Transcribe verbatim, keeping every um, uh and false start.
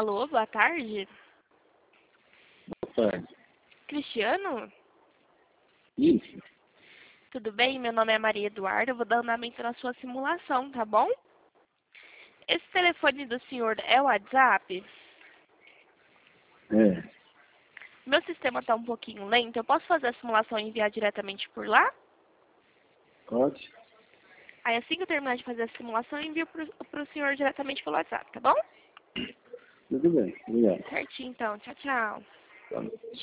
Alô, boa tarde. Boa tarde. Cristiano? Isso. Tudo bem? Meu nome é Maria Eduarda. Eu vou dar andamento na sua simulação, tá bom? Esse telefone do senhor é o WhatsApp? É. Meu sistema está um pouquinho lento. Eu posso fazer a simulação e enviar diretamente por lá? Pode? Aí assim que eu terminar de fazer a simulação, eu envio para o senhor diretamente pelo WhatsApp, tá bom? Tudo bem. Obrigado. Certinho, então. Tchau, tchau. Tá.